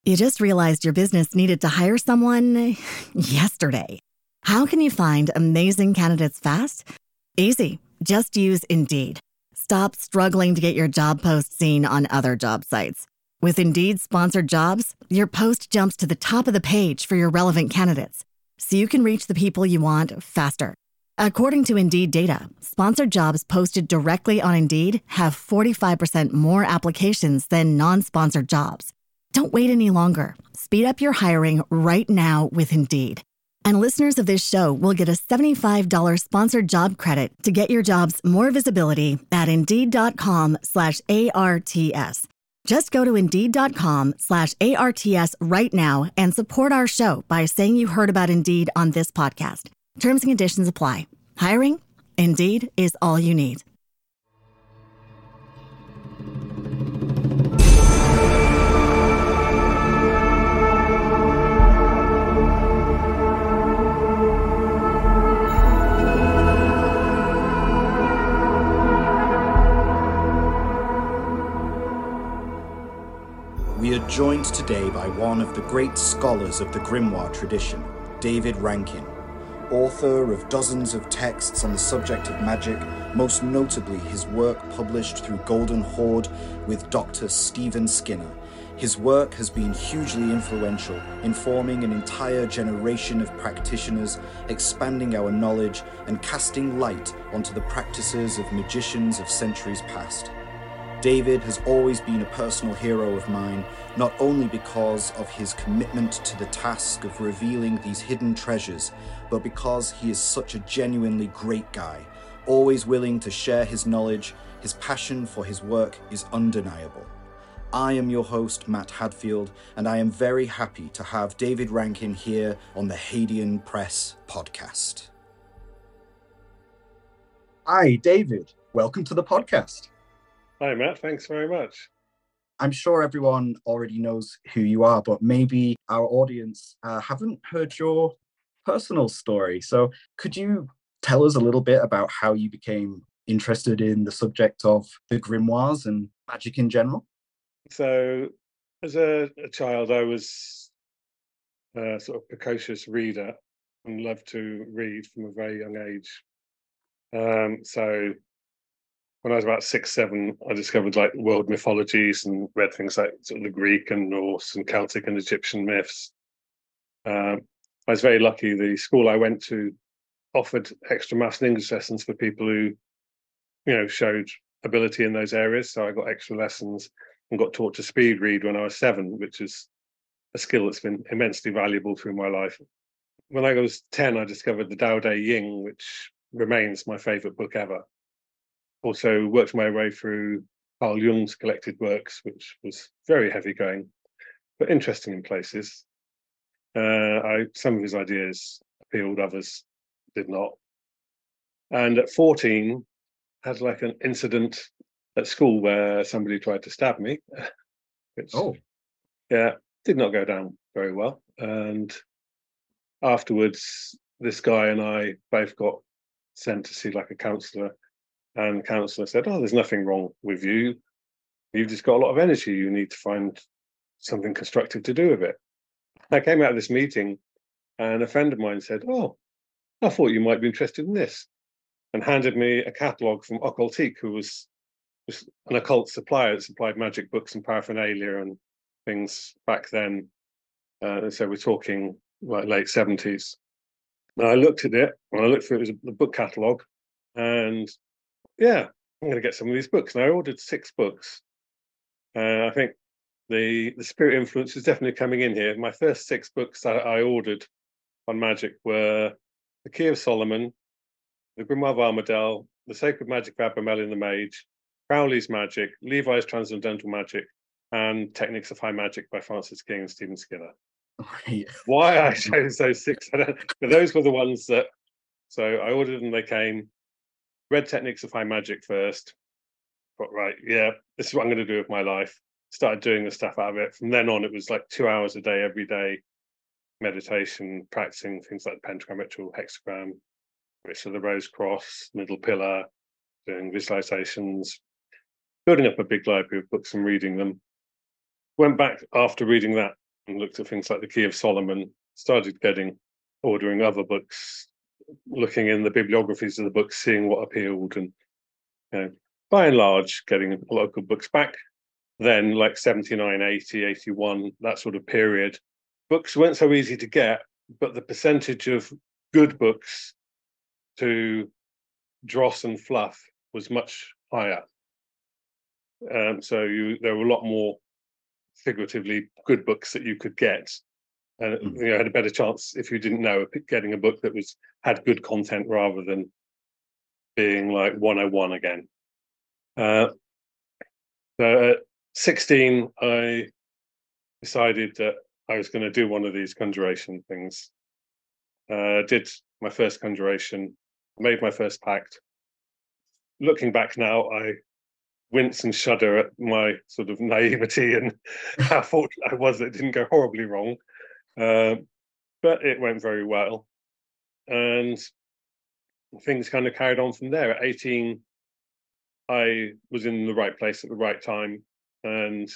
You just realized your business needed to hire someone yesterday. How can you find amazing candidates fast? Easy. Just use Indeed. Stop struggling to get your job post seen on other job sites. With Indeed sponsored jobs, your post jumps to the top of the page for your relevant candidates, so you can reach the people you want faster. According to Indeed data, sponsored jobs posted directly on Indeed have 45% more applications than non-sponsored jobs. Don't wait any longer. Speed up your hiring right now with Indeed. And listeners of this show will get a $75 sponsored job credit to get your jobs more visibility at Indeed.com/ARTS. Just go to Indeed.com/ARTS right now and support our show by saying you heard about Indeed on this podcast. Terms and conditions apply. Hiring? Indeed is all you need. We are joined today by one of the great scholars of the grimoire tradition, David Rankin, author of dozens of texts on the subject of magic, most notably his work published through Golden Horde with Dr. Stephen Skinner. His work has been hugely influential in forming an entire generation of practitioners, expanding our knowledge and casting light onto the practices of magicians of centuries past. David has always been a personal hero of mine, not only because of his commitment to the task of revealing these hidden treasures, but because he is such a genuinely great guy, always willing to share his knowledge. His passion for his work is undeniable. I am your host, Matt Hadfield, and I am very happy to have David Rankin here on the Hadean Press podcast. Hi, David. Welcome to the podcast. Hi, Matt. Thanks very much. I'm sure everyone already knows who you are, but maybe our audience haven't heard your personal story. So could you tell us a little bit about how you became interested in the subject of the grimoires and magic in general? So as a child, I was a sort of precocious reader and loved to read from a very young age. So when I was about 6, 7, I discovered like world mythologies and read things like sort of the Greek and Norse and Celtic and Egyptian myths. I was very lucky. The school I went to offered extra maths and English lessons for people who, showed ability in those areas. So I got extra lessons and got taught to speed read when I was 7, which is a skill that's been immensely valuable through my life. When I was 10, I discovered the Tao Te Ching, which remains my favorite book ever. Also worked my way through Carl Jung's collected works, which was very heavy going, but interesting in places. Some of his ideas appealed, others did not. And at 14, had like an incident at school where somebody tried to stab me, which did not go down very well. And afterwards, this guy and I both got sent to see like a counsellor. And the counsellor said, "Oh, there's nothing wrong with you. You've just got a lot of energy. You need to find something constructive to do with it." I came out of this meeting and a friend of mine said, "Oh, I thought you might be interested in this," and handed me a catalogue from Occultique, who was an occult supplier that supplied magic books and paraphernalia and things back then. So we're talking like late 70s. Now I looked at it, and I looked through the book catalogue, and I'm going to get some of these books. And I ordered 6 books. I think the spirit influence is definitely coming in here. My first 6 books I ordered on magic were The Key of Solomon, The Grimoire of Armadale, The Sacred Magic of Abramelin the Mage, Crowley's Magic, Levi's Transcendental Magic, and Techniques of High Magic by Francis King and Stephen Skinner. Right. Why I chose those 6, but those were the ones that. So I ordered them, they came. Read Techniques of High Magic first. But this is what I'm going to do with my life. Started doing the stuff out of it. From then on, it was like 2 hours a day, every day, meditation, practicing things like the pentagram ritual, hexagram, Ritual of the Rose Cross, Middle Pillar, doing visualizations, building up a big library of books and reading them. Went back after reading that and looked at things like the Key of Solomon, started ordering other books, looking in the bibliographies of the books, seeing what appealed, and by and large, getting a lot of good books back. Then, like 79, 80, 81, that sort of period, books weren't so easy to get, but the percentage of good books to dross and fluff was much higher. So there were a lot more figuratively good books that you could get, and had a better chance, if you didn't know, getting a book that had good content rather than being like 101 again. So at 16, I decided that I was going to do one of these conjuration things. Did my first conjuration, made my first pact. Looking back now, I wince and shudder at my sort of naivety and how fortunate I was that it didn't go horribly wrong. But it went very well. And things kind of carried on from there. At 18, I was in the right place at the right time. And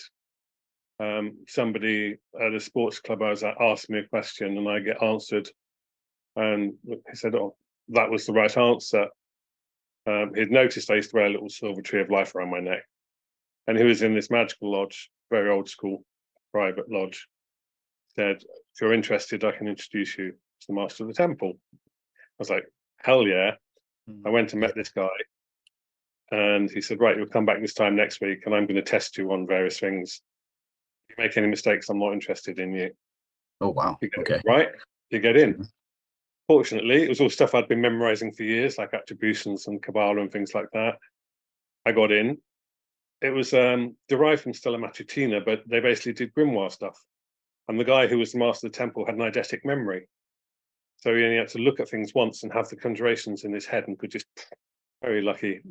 somebody at a sports club I was at asked me a question, and I get answered. And he said, "Oh, that was the right answer." He'd noticed I used to wear a little silver tree of life around my neck. And he was in this magical lodge, very old school, private lodge. Said, "If you're interested, I can introduce you to the master of the temple." I was like, hell yeah. I went and met this guy. And he said, "Right, you'll come back this time next week, and I'm going to test you on various things. If you make any mistakes, I'm not interested in you." Oh, wow. Okay. Right? You get in. Fortunately, it was all stuff I'd been memorizing for years, like attributions and Kabbalah and things like that. I got in. It was derived from Stella Matutina, but they basically did grimoire stuff. And the guy who was the master of the temple had an eidetic memory. So he only had to look at things once and have the conjurations in his head and could just, very lucky.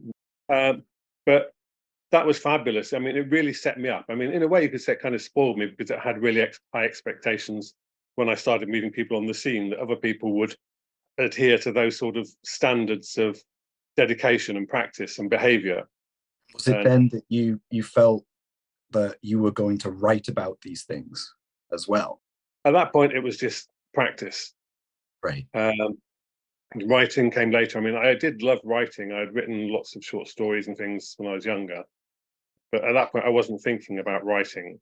But that was fabulous. I mean, it really set me up. I mean, in a way, you could say it kind of spoiled me, because it had really high expectations when I started meeting people on the scene, that other people would adhere to those sort of standards of dedication and practice and behavior. Was it then that you felt that you were going to write about these things as well? At that point, it was just practice. Right. Writing came later. I mean, I did love writing. I had written lots of short stories and things when I was younger. But at that point, I wasn't thinking about writing.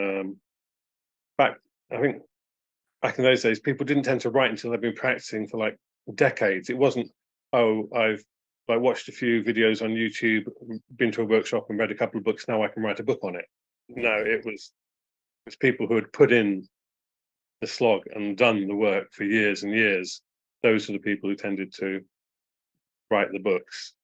I think back in those days, people didn't tend to write until they'd been practicing for like decades. It wasn't, oh, I've watched a few videos on YouTube, been to a workshop and read a couple of books, now I can write a book on it. No, it was people who had put in the slog and done the work for years and years. Those are the people who tended to write the books.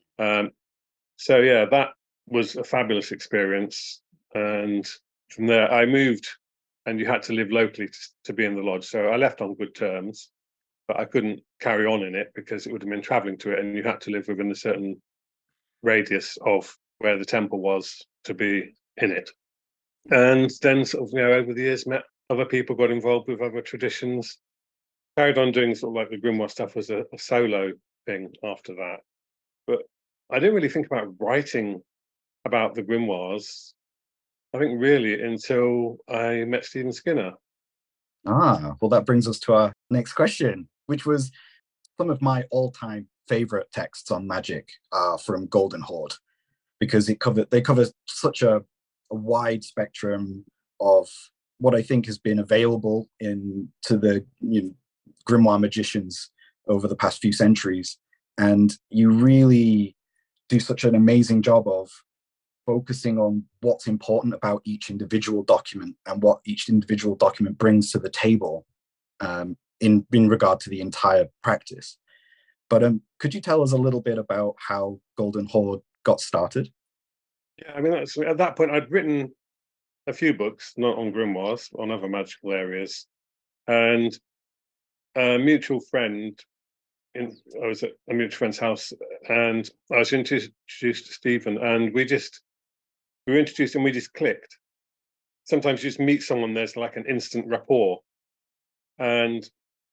So yeah, that was a fabulous experience. And from there, I moved, and you had to live locally to be in the lodge. So I left on good terms, but I couldn't carry on in it because it would have been traveling to it, and you had to live within a certain radius of where the temple was to be in it. And then sort of, over the years, met other people, got involved with other traditions, carried on doing sort of like the grimoire stuff as a solo thing after that. But I didn't really think about writing about the grimoires, I think, really until I met Stephen Skinner. Well, that brings us to our next question, which was some of my all-time favorite texts on magic from Golden Horde, because they cover such a wide spectrum of what I think has been available to the grimoire magicians over the past few centuries. And you really do such an amazing job of focusing on what's important about each individual document and what each individual document brings to the table in regard to the entire practice. But could you tell us a little bit about how Golden Horde got started? Yeah, I mean, at that point, I'd written a few books, not on grimoires, on other magical areas. And a mutual friend, I was at a mutual friend's house, and I was introduced to Stephen, and we were introduced and we just clicked. Sometimes you just meet someone, there's like an instant rapport. And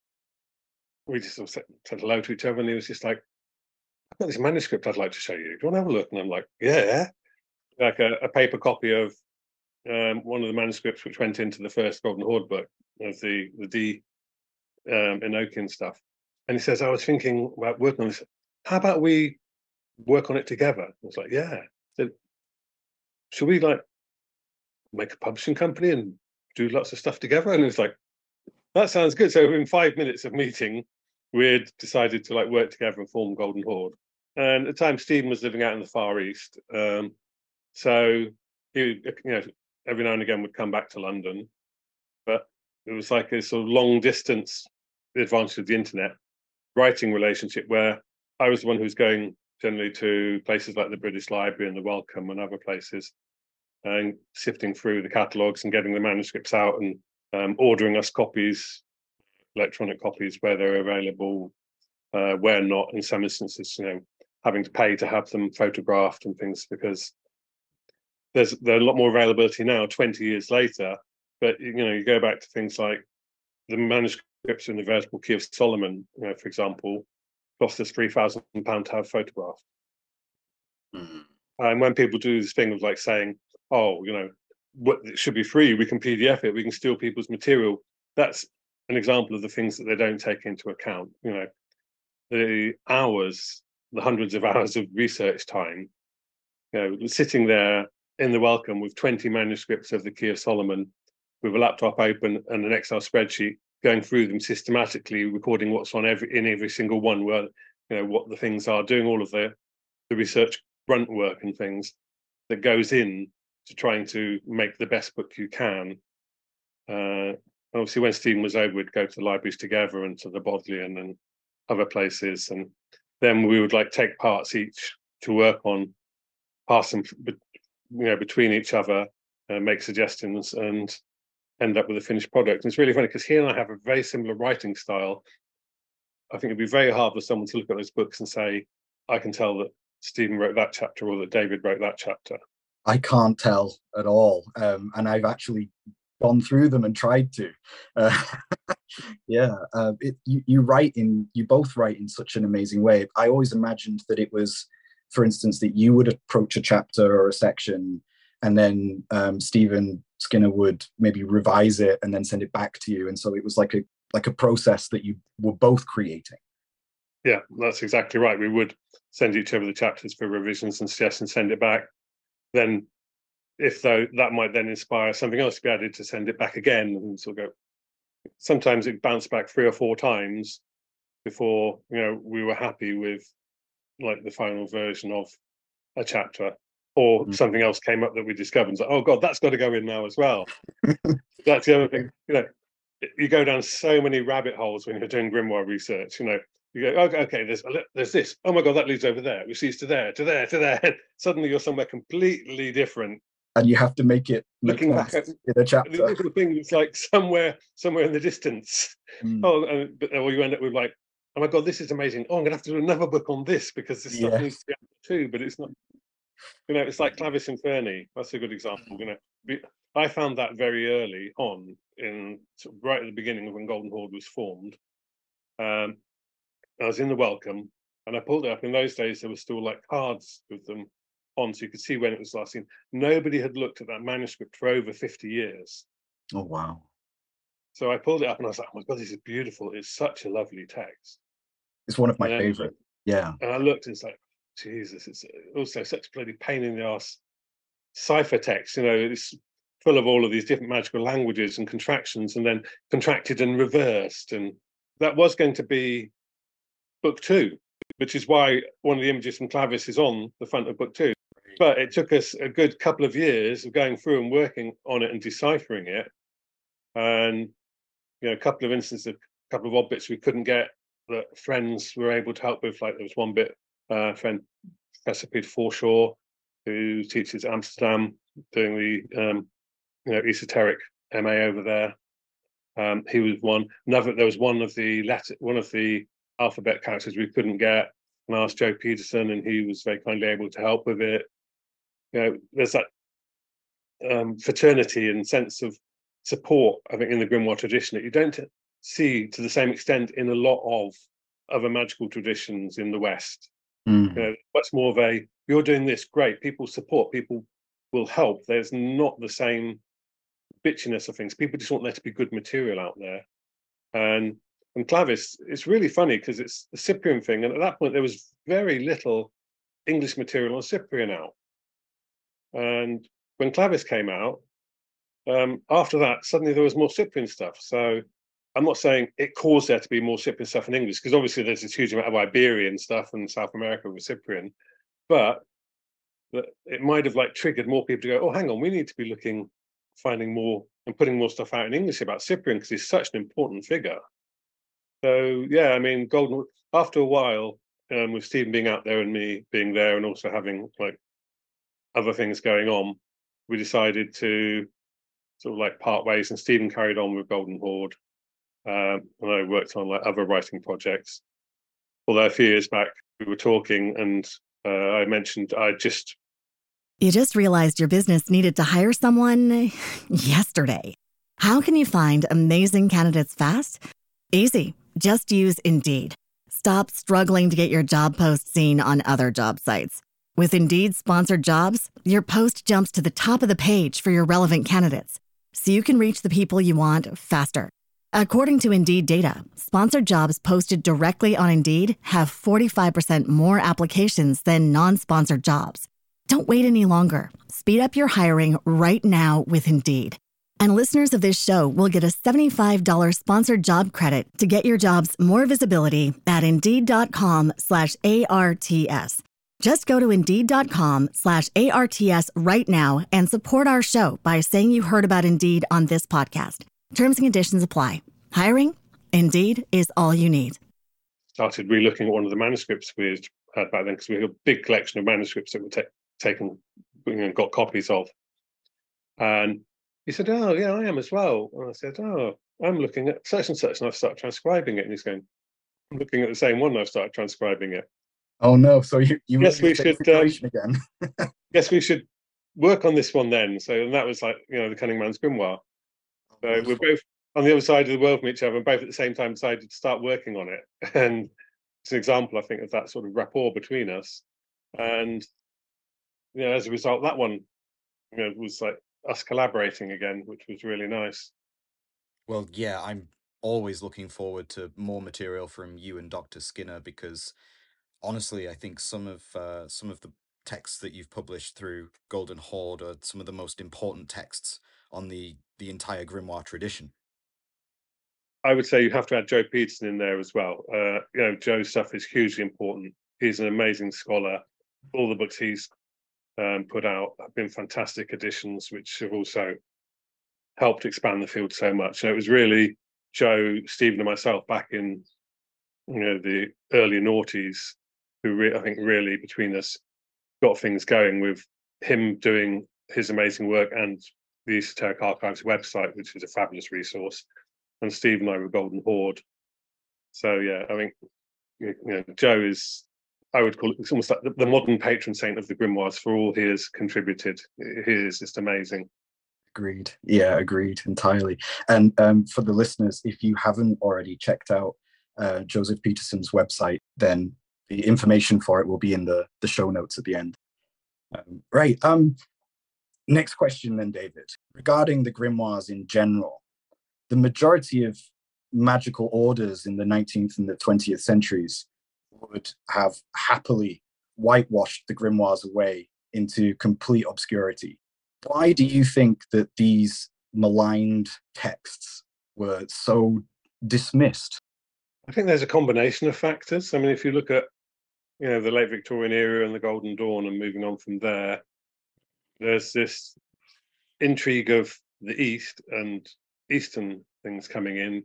we just sort of said hello to each other, and he was just like, "I've got this manuscript I'd like to show you. Do you want to have a look?" And I'm like, "Yeah." Like a paper copy of one of the manuscripts which went into the first Golden Horde book of the D Enochian stuff. And he says, I was thinking about working on this. How about we work on it together? I was like, yeah. So, should we like make a publishing company and do lots of stuff together? And it's like, that sounds good. So in 5 minutes of meeting, we'd decided to like work together and form Golden Horde. And at the time, Stephen was living out in the Far East. So he, every now and again would come back to London. But it was like a sort of long distance, the advantage of the internet, writing relationship where I was the one who was going generally to places like the British Library and the Wellcome and other places, and sifting through the catalogues and getting the manuscripts out and ordering us copies, electronic copies where they're available, where not. In some instances, having to pay to have them photographed and things, because there's a lot more availability now 20 years later. But you go back to things like the manuscripts in the Veritable Key of Solomon, for example, cost us £3,000 to have photographed. And when people do this thing of like saying, oh, what, it should be free, we can PDF it, we can steal people's material, that's an example of the things that they don't take into account. The hours, the hundreds of hours of research time, sitting there in the Wellcome with 20 manuscripts of the Key of Solomon, with a laptop open and an Excel spreadsheet, going through them systematically, recording what's on every single one, where what the things are, doing all of the research grunt work and things that goes in to trying to make the best book you can. Obviously, when Stephen was over, we'd go to the libraries together and to the Bodleian and other places, and then we would like take parts each to work on, pass them between each other, make suggestions, and end up with a finished product. And it's really funny because he and I have a very similar writing style. I think it'd be very hard for someone to look at those books and say, I can tell that Stephen wrote that chapter or that David wrote that chapter. I can't tell at all. And I've actually gone through them and tried to. You both write in such an amazing way. I always imagined that it was, for instance, that you would approach a chapter or a section, and then Stephen Skinner would maybe revise it and then send it back to you. And so it was like a process that you were both creating. Yeah, that's exactly right. We would send each other the chapters for revisions and suggestions, send it back. Then, that might then inspire something else to be added, to send it back again, and sort of go. Sometimes it bounced back 3 or 4 times before we were happy with like the final version of a chapter, or something else came up that we discovered. And like, oh God, that's got to go in now as well. That's the other thing. You go down so many rabbit holes when you're doing grimoire research. You go, okay, there's this. Oh my God, that leads over there, which leads to there, to there, to there. Suddenly you're somewhere completely different. And you have to make it looking back at in a chapter. The little thing that's like somewhere in the distance. Or you end up with like, oh my God, this is amazing. Oh, I'm gonna have to do another book on this because this stuff needs to be added too, but it's not. It's like Clavis Inferni. That's a good example. I found that very early on, in right at the beginning of when Golden Horde was formed. I was in the Wellcome and I pulled it up. In those days, there was still like cards with them on, so you could see when it was last seen. Nobody had looked at that manuscript for over 50 years. Oh, wow. So I pulled it up and I was like, oh my God, this is beautiful. It's such a lovely text. It's one of my favorite. Yeah. And I looked and it's like, Jesus, it's also such a bloody pain in the ass cipher text. It's full of all of these different magical languages and contractions, and then contracted and reversed. And that was going to be book 2, which is why one of the images from Clavis is on the front of book 2. But it took us a good couple of years of going through and working on it and deciphering it. And a couple of instances, a couple of odd bits we couldn't get that friends were able to help with. Like there was one bit, friend Professor Peter Forshaw, who teaches at Amsterdam, doing the esoteric MA over there. He was one. There was one of the alphabet characters we couldn't get, and I asked Joe Peterson, and he was very kindly able to help with it. There's that fraternity and sense of support, I think, in the grimoire tradition that you don't see to the same extent in a lot of other magical traditions in the West. Much more of you're doing this, great. People support, people will help. There's not the same bitchiness of things. People just want there to be good material out there. And Clavis, it's really funny because it's the Cyprian thing. And at that point, there was very little English material on Cyprian out. And when Clavis came out, after that, suddenly there was more Cyprian stuff. So I'm not saying it caused there to be more Cyprian stuff in English, because obviously there's this huge amount of Iberian stuff and South America with Cyprian. But it might have like triggered more people to go, oh, hang on, we need to be finding more and putting more stuff out in English about Cyprian because he's such an important figure. So yeah, I mean, after a while, with Stephen being out there and me being there and also having like other things going on, we decided to sort of like part ways, and Stephen carried on with Golden Horde. And I worked on like other writing projects. Although a few years back we were talking and I mentioned You just realized your business needed to hire someone yesterday. How can you find amazing candidates fast? Easy. Just use Indeed. Stop struggling to get your job post seen on other job sites. With Indeed sponsored jobs, your post jumps to the top of the page for your relevant candidates, so you can reach the people you want faster. According to Indeed data, sponsored jobs posted directly on Indeed have 45% more applications than non-sponsored jobs. Don't wait any longer. Speed up your hiring right now with Indeed. And listeners of this show will get a $75 sponsored job credit to get your jobs more visibility at Indeed.com/ARTS. Just go to Indeed.com/ARTS right now and support our show by saying you heard about Indeed on this podcast. Terms and conditions apply. Hiring? Indeed is all you need. Started re-looking at one of the manuscripts we had back then, because we had a big collection of manuscripts that were taken and got copies of. And he said, oh, yeah, I am as well. And I said, oh, I'm looking at such and such, and I've started transcribing it. And he's going, I'm looking at the same one, and I've started transcribing it. Oh, no. So you yes, we should again. Yes, we should work on this one then. So, and that was like, the Cunning Man's Grimoire. So we're both on the other side of the world from each other, and both at the same time decided to start working on it. And it's an example, I think, of that sort of rapport between us. And as a result, that one, was like us collaborating again, which was really nice. Well, yeah, I'm always looking forward to more material from you and Dr. Skinner, because honestly, I think some of the texts that you've published through Golden Horde are some of the most important texts on the entire grimoire tradition. I would say you have to add Joe Peterson in there as well. Joe's stuff is hugely important. He's an amazing scholar. All the books he's put out have been fantastic additions, which have also helped expand the field so much. And it was really Joe, Stephen, and myself back in the early noughties who I think really between us got things going, with him doing his amazing work and the Esoteric Archives website, which is a fabulous resource, and Steve and I were Golden Horde. So yeah, I think Joe is, I would call it, it's almost like the modern patron saint of the grimoires for all he has contributed. He is just amazing. Agreed. Yeah, agreed entirely. And for the listeners, if you haven't already checked out Joseph Peterson's website, then the information for it will be in the show notes at the end. Right. Next question then, David. Regarding the grimoires in general, the majority of magical orders in the 19th and the 20th centuries would have happily whitewashed the grimoires away into complete obscurity. Why do you think that these maligned texts were so dismissed? I think there's a combination of factors. I mean, if you look at the late Victorian era and the Golden Dawn and moving on from there, there's this intrigue of the East and Eastern things coming in,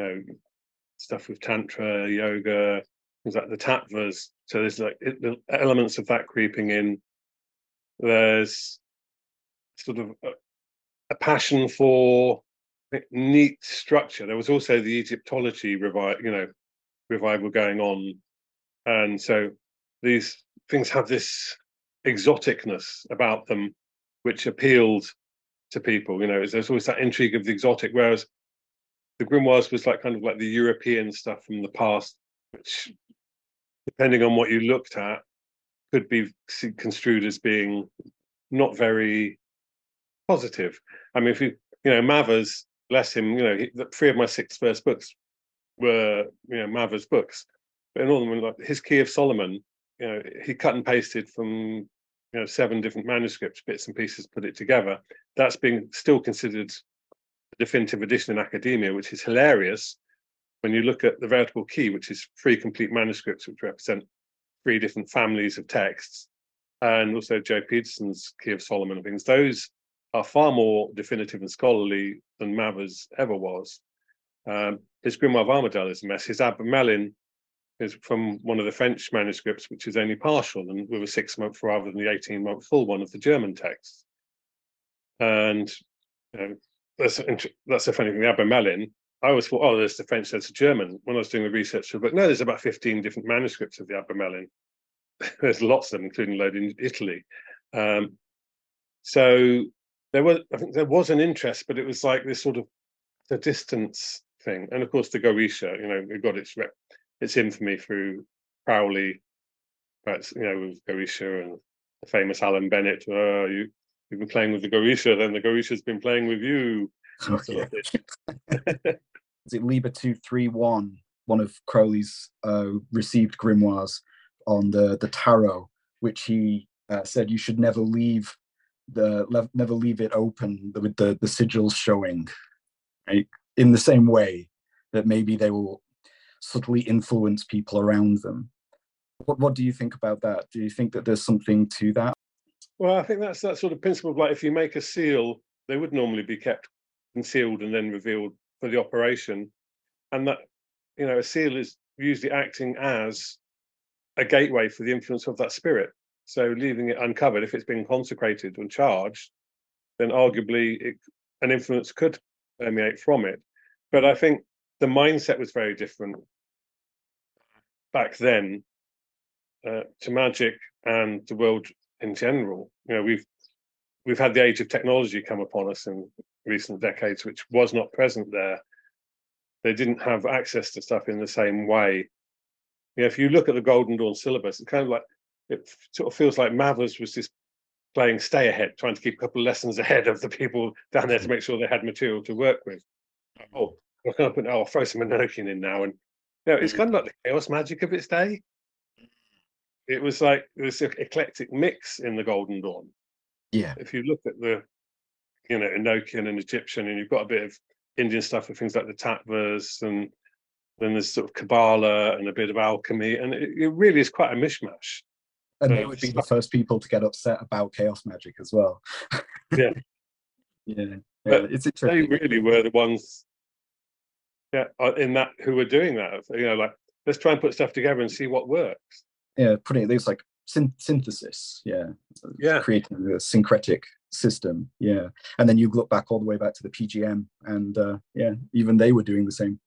stuff with Tantra, yoga, things like the Tattvas. So there's like the elements of that creeping in. There's sort of a passion for neat structure. There was also the Egyptology revival going on. And so these things have this exoticness about them, which appealed to people. There's always that intrigue of the exotic, whereas the grimoires was like kind of like the European stuff from the past, which, depending on what you looked at, could be construed as being not very positive. I mean, if Mavers, bless him, 3 of my 6 first books were, Mavers books. But in all of them, like his Key of Solomon, he cut and pasted from, 7 different manuscripts, bits and pieces, put it together. That's being still considered the definitive edition in academia, which is hilarious when you look at the Veritable Key, which is 3 complete manuscripts, which represent 3 different families of texts, and also Joe Peterson's Key of Solomon and things. Those are far more definitive and scholarly than Mavers ever was. His Grimoire of Armadale is a mess. His Abramelin is from one of the French manuscripts, which is only partial and with a 6-month rather than the 18-month full one of the German text. And that's the funny thing. The Abramelin, I always thought, oh, there's the French, there's the German. When I was doing the research for the book, no, there's about 15 different manuscripts of the Abramelin. There's lots of them, including a load in Italy. So I think there was an interest, but it was like this sort of the distance thing. And of course, the Goetia, it got its infamy through Crowley, with Goetia and the famous Alan Bennett. You've been playing with the Goetia, then the Goetia's been playing with you. Oh, yeah. Is it Liber 231, one of Crowley's received grimoires on the tarot, which he said you should never leave it open with the sigils showing, right? In the same way that maybe they will subtly influence people around them. What do you think about that? Do you think that there's something to that? Well, I think that's that sort of principle of, like, if you make a seal, they would normally be kept concealed and then revealed for the operation. And that, a seal is usually acting as a gateway for the influence of that spirit. So leaving it uncovered, if it's been consecrated and charged, then arguably an influence could permeate from it. But I think the mindset was very different back then to magic and the world in general. We've had the age of technology come upon us in recent decades, which was not present there. They didn't have access to stuff in the same way. If you look at the Golden Dawn syllabus, it's kind of like, it sort of feels like Mavers was just playing stay ahead, trying to keep a couple of lessons ahead of the people down there to make sure they had material to work with. Oh, we're going to I'll throw some Enochian in now. And it's kind of like the chaos magic of its day. It was like this eclectic mix in the Golden Dawn. Yeah. If you look at the, Enochian and Egyptian, and you've got a bit of Indian stuff with things like the Tattvas, and then there's sort of Kabbalah and a bit of alchemy, and it really is quite a mishmash. And they would be the first people to get upset about chaos magic as well. Yeah. Yeah. But it's interesting. They really were the ones in that who were doing that. Like, let's try and put stuff together and see what works. Yeah, putting it, there's like synthesis. Yeah. Creating a syncretic system. Yeah. And then you look back all the way back to the PGM, and even they were doing the same.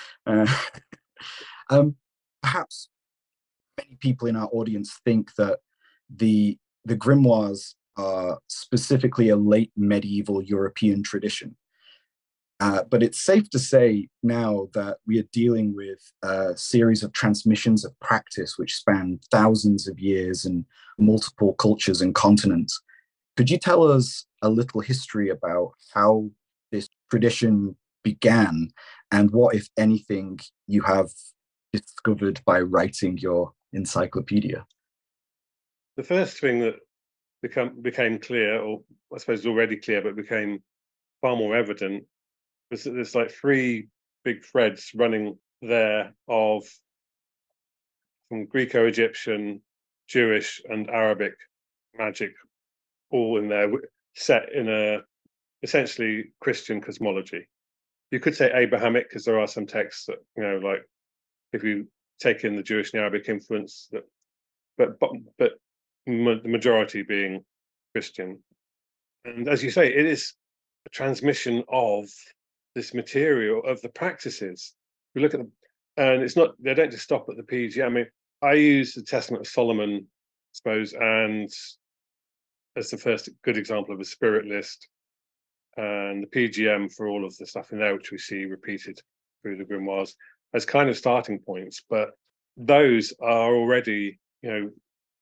Perhaps many people in our audience think that the grimoires are specifically a late medieval European tradition. But it's safe to say now that we are dealing with a series of transmissions of practice which span thousands of years and multiple cultures and continents. Could you tell us a little history about how this tradition began, and what, if anything, you have discovered by writing your encyclopedia? The first thing that became clear, or I suppose already clear, but became far more evident, was that there's like 3 big threads running there of from Greco-Egyptian, Jewish, and Arabic magic, all in there, set in a essentially Christian cosmology. You could say Abrahamic, because there are some texts that, like if you take in the Jewish and Arabic influence, but the majority being Christian. And as you say, it is a transmission of this material, of the practices. We look at them, and it's not, they don't just stop at the PG. I mean, I use the Testament of Solomon, I suppose, and as the first good example of a spirit list, and the PGM for all of the stuff in there, which we see repeated through the grimoires, as kind of starting points. But those are already,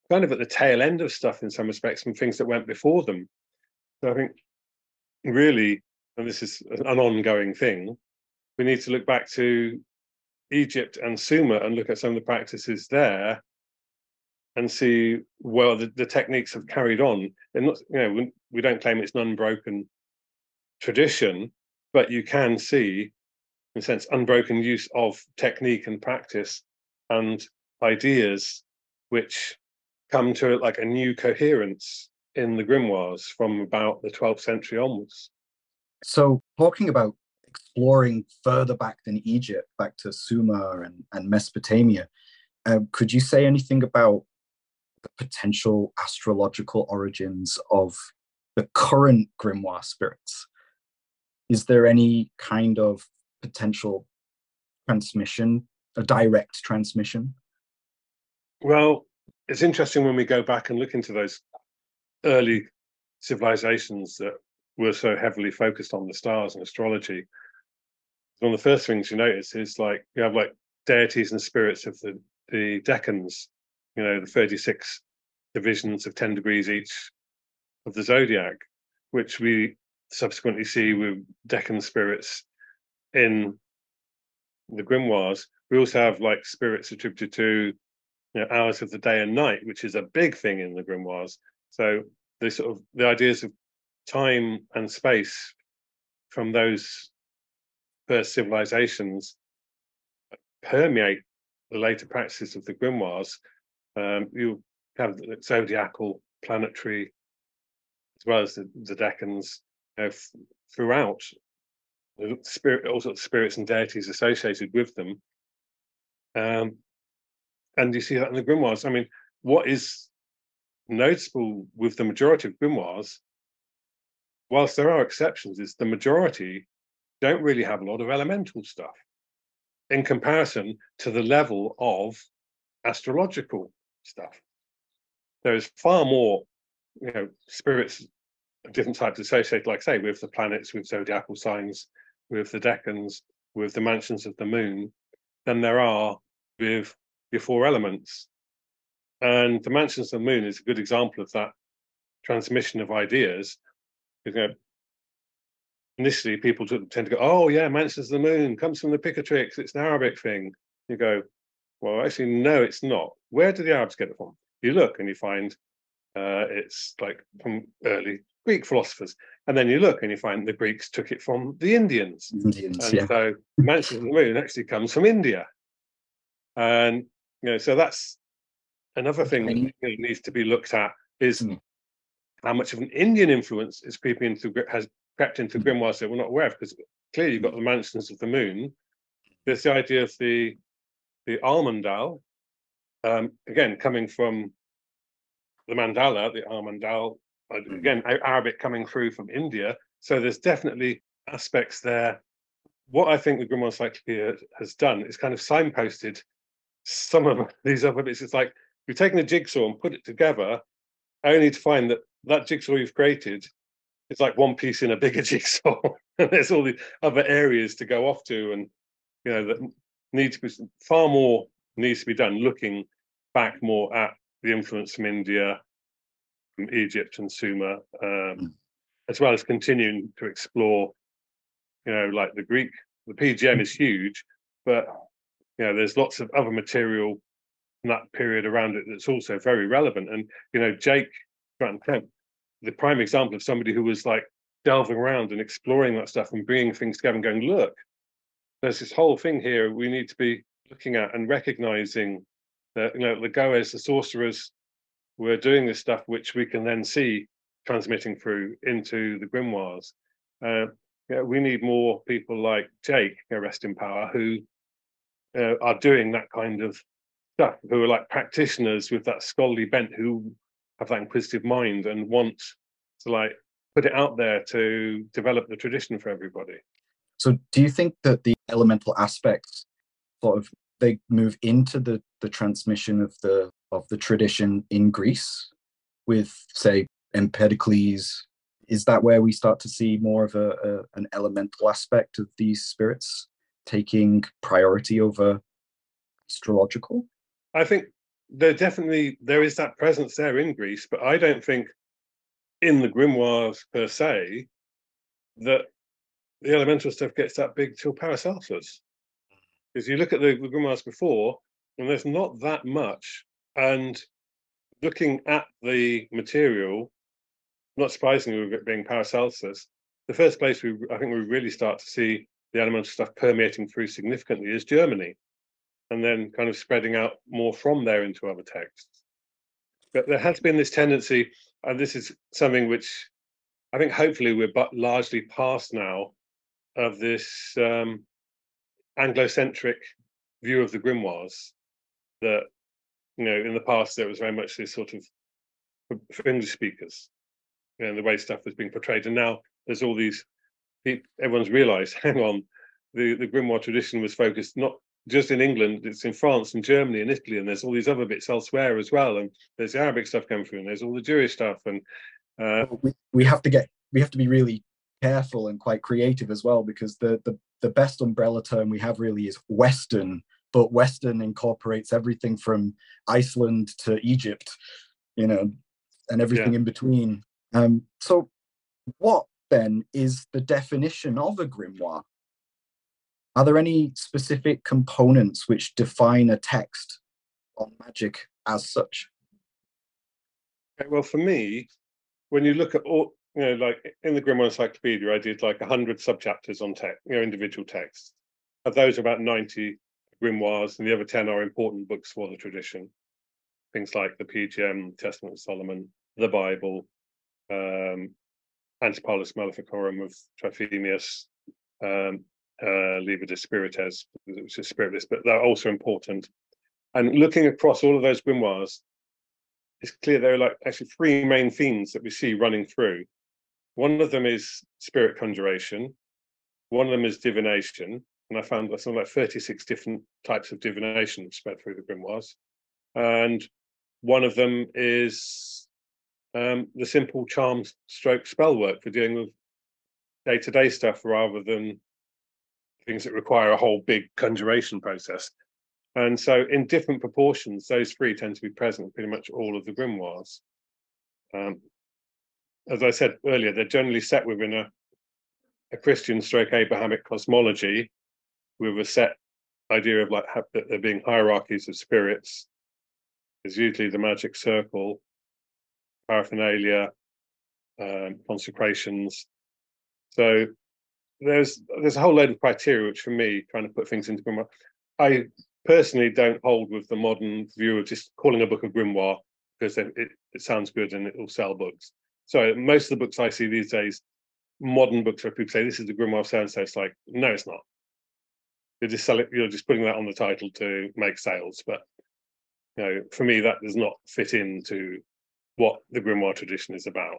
kind of at the tail end of stuff in some respects from things that went before them. So I think really, and this is an ongoing thing, we need to look back to Egypt and Sumer and look at some of the practices there and see, well, the techniques have carried on. And not, we don't claim it's an unbroken tradition, but you can see, in a sense, unbroken use of technique and practice and ideas which come to like a new coherence in the grimoires from about the 12th century onwards. So talking about exploring further back than Egypt, back to Sumer and Mesopotamia, could you say anything about the potential astrological origins of the current grimoire spirits? Is there any kind of potential transmission, a direct transmission? Well, it's interesting when we go back and look into those early civilizations that were so heavily focused on the stars and astrology. One of the first things you notice is like you have like deities and spirits of the decans, the 36 divisions of 10 degrees each of the zodiac, which we subsequently see with decan spirits in the grimoires. We also have like spirits attributed to hours of the day and night, which is a big thing in the grimoires. So the ideas of time and space from those first civilizations permeate the later practices of the grimoires. You have the zodiacal, planetary, as well as the decans throughout. All sorts of spirits and deities associated with them. And you see that in the grimoires. I mean, what is noticeable with the majority of grimoires, whilst there are exceptions, is the majority don't really have a lot of elemental stuff in comparison to the level of astrological stuff. There's far more, spirits of different types associated, like say, with the planets, with zodiacal signs, with the decans, with the mansions of the moon, than there are with your four elements. And the mansions of the moon is a good example of that transmission of ideas. Initially people tend to go, oh yeah, mansions of the moon comes from the Picatrix, it's an Arabic thing. You go, well, actually, no, it's not. Where do the Arabs get it from? You look and you find it's like from early Greek philosophers. And then you look and you find the Greeks took it from the Indians. So mansions of the moon actually comes from India. And, so that's another thing that needs to be looked at is how much of an Indian influence is has crept into grimoires that we're not aware of, because clearly you've got the mansions of the moon. There's the idea of the Al-Mandal, again, coming from the mandala, the Al-Mandal, again, Arabic coming through from India. So there's definitely aspects there. What I think the Grimoire Encyclopedia has done is kind of signposted some of these other bits. It's like you've taken a jigsaw and put it together, only to find that jigsaw you've created is like one piece in a bigger jigsaw. And there's all the other areas to go off to, and that need to be far more needs to be done, looking back more at the influence from India, from Egypt and Sumer, as well as continuing to explore, like the Greek. The PGM is huge, but there's lots of other material in that period around it that's also very relevant. And Jake Stratton Kemp, the prime example of somebody who was like delving around and exploring that stuff and bringing things together and going, look, there's this whole thing here we need to be looking at and recognizing that the Goes, the sorcerers, were doing this stuff which we can then see transmitting through into the grimoires. We need more people like Jake, rest in power, who are doing that kind of stuff, who are like practitioners with that scholarly bent, who have that inquisitive mind and want to like put it out there to develop the tradition for everybody. So do you think that the elemental aspects sort of they move into the transmission of the tradition in Greece with, say, Empedocles? Is that where we start to see more of an elemental aspect of these spirits taking priority over astrological? I think there is that presence there in Greece, but I don't think in the grimoires per se that the elemental stuff gets that big till Paracelsus. Because you look at the grimoires before, and there's not that much. And looking at the material, not surprisingly with it being Paracelsus, the first place I think we really start to see the elemental stuff permeating through significantly is Germany, and then kind of spreading out more from there into other texts. But there has been this tendency, and this is something which I think hopefully we're largely past now, of this Anglo-centric view of the grimoires, that, you know, in the past there was very much this sort of for English speakers, you know, the way stuff was being portrayed, and now there's all these everyone's realized, hang on, the grimoire tradition was focused not just in England, it's in France and Germany and Italy, and there's all these other bits elsewhere as well, and there's the Arabic stuff coming through, and there's all the Jewish stuff, and we have to be really careful and quite creative as well, because the best umbrella term we have really is Western, but Western incorporates everything from Iceland to Egypt, you know, and everything in between. So what then is the definition of a grimoire? Are there any specific components which define a text on magic as such? Okay, well, for me, when you look at all, you know, like in the Grimoire Encyclopedia, I did like 100 subchapters on text, you know, individual texts. Of those, about 90 grimoires, and the other 10 are important books for the tradition. Things like the PGM, Testament of Solomon, the Bible, Antipholus Maleficorum of Trithemius, Liber de Spirites, which is spiritless, but they're also important. And looking across all of those grimoires, it's clear there are like actually three main themes that we see running through. One of them is spirit conjuration, one of them is divination, and I found something like 36 different types of divination spread through the grimoires. And one of them is the simple charm stroke spell work for dealing with day-to-day stuff rather than things that require a whole big conjuration process. And so in different proportions, those three tend to be present in pretty much all of the grimoires. As I said earlier, they're generally set within a Christian stroke Abrahamic cosmology, with a set idea of like that there being hierarchies of spirits. There's usually the magic circle, paraphernalia, consecrations. So there's a whole load of criteria which, for me, trying to put things into grimoire, I personally don't hold with the modern view of just calling a book a grimoire because it sounds good and it will sell books. So most of the books I see these days, modern books where people say this is the grimoire of so-and-so, it's like, no, it's not. You're just putting that on the title to make sales. But, you know, for me, that does not fit into what the grimoire tradition is about.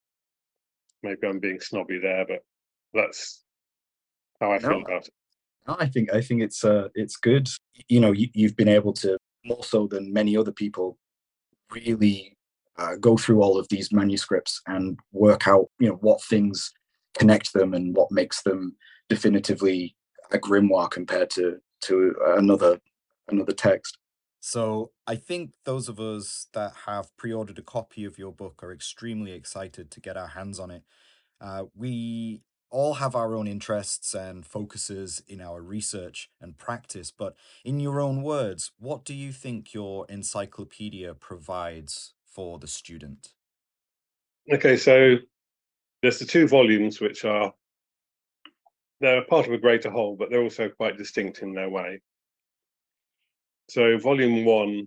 Maybe I'm being snobby there, but that's how I feel about it. I think it's good. You know, you've been able to, more so than many other people, really go through all of these manuscripts and work out, you know, what things connect them and what makes them definitively a grimoire compared to another text. So I think those of us that have pre-ordered a copy of your book are extremely excited to get our hands on it. We all have our own interests and focuses in our research and practice, but in your own words, what do you think your encyclopedia provides for the student? Okay, so there's the two volumes which they're part of a greater whole, but they're also quite distinct in their way. So volume 1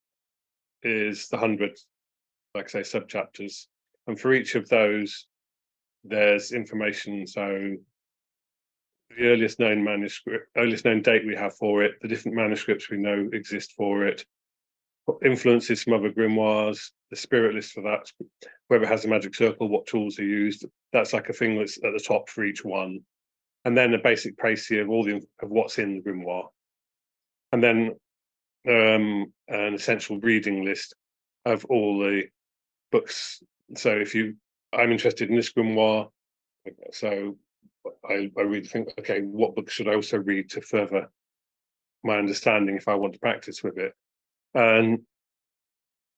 is the 100, like I say, subchapters, and for each of those there's information. So the earliest known date we have for it, the different manuscripts we know exist for it, influences from other grimoires, the spirit list for that, whether it has a magic circle, what tools are used. That's like a thing that's at the top for each one, and then a basic précis of what's in the grimoire, and then an essential reading list of all the books. So I'm interested in this grimoire, so I really think, okay, what books should I also read to further my understanding if I want to practice with it? And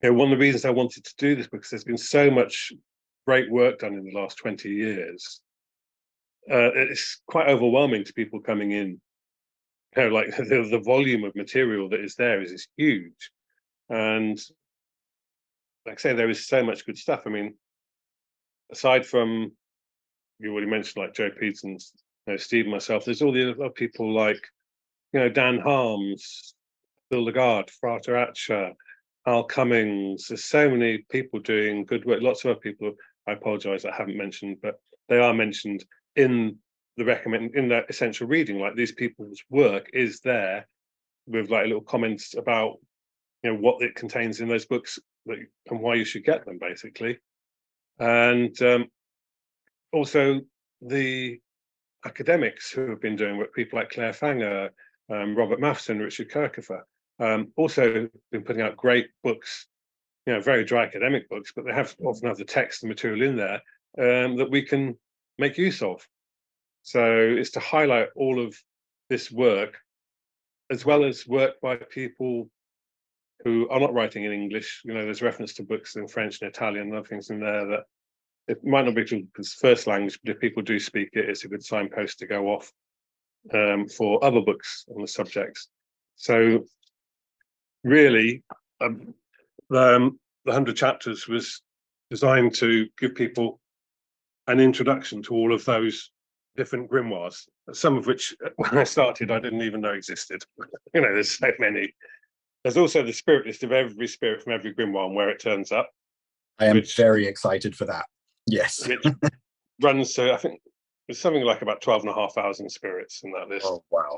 one of the reasons I wanted to do this, because there's been so much great work done in the last 20 years. It's quite overwhelming to people coming in. Like the volume of material that is there is huge. And like I say, there is so much good stuff. I mean, aside from, you already mentioned, like Joe Peterson's, Steve and myself, there's all the other people like, Dan Harms, Phil Lagarde, Frater Atcher, Al Cummings. There's so many people doing good work. Lots of other people, I apologise, I haven't mentioned, but they are mentioned in the essential reading. Like, these people's work is there with like little comments about what it contains in those books and why you should get them, basically. And also the academics who have been doing work, people like Claire Fanger, Robert Matheson, Richard Kirchhofer, also been putting out great books, very dry academic books, but they often have the text and material in there that we can make use of. So it's to highlight all of this work, as well as work by people who are not writing in English. There's reference to books in French and Italian and other things in there that it might not be people's first language, but if people do speak it, it's a good signpost to go off for other books on the subjects. So really, the 100 chapters was designed to give people an introduction to all of those different grimoires, some of which, when I started, I didn't even know existed. There's so many. There's also the spirit list of every spirit from every grimoire and where it turns up. I am very excited for that. Yes. Which runs to, I think, there's something like about 12,500 spirits in that list. Oh, wow.